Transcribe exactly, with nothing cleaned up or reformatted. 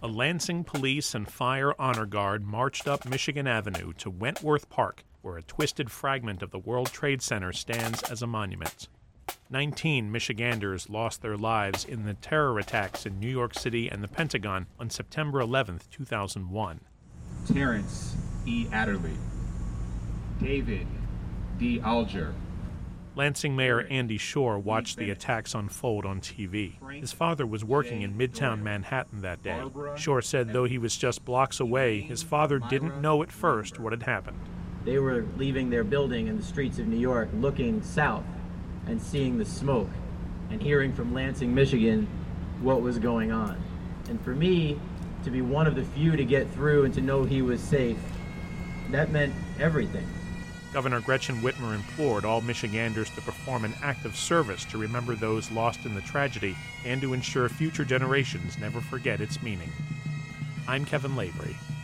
A Lansing Police and Fire Honor Guard marched up Michigan Avenue to Wentworth Park, where a twisted fragment of the World Trade Center stands as a monument. Nineteen Michiganders lost their lives in the terror attacks in New York City and the Pentagon on September eleventh, two thousand one. Terrence E. Adderley, David D. Alger. Lansing Mayor Andy Shore watched the attacks unfold on T V. His father was working in Midtown Manhattan that day. Shore said though he was just blocks away, his father didn't know at first what had happened. They were leaving their building in the streets of New York, looking south and seeing the smoke and hearing from Lansing, Michigan, what was going on. And for me, to be one of the few to get through and to know he was safe, that meant everything. Governor Gretchen Whitmer implored all Michiganders to perform an act of service to remember those lost in the tragedy and to ensure future generations never forget its meaning. I'm Kevin Lavery.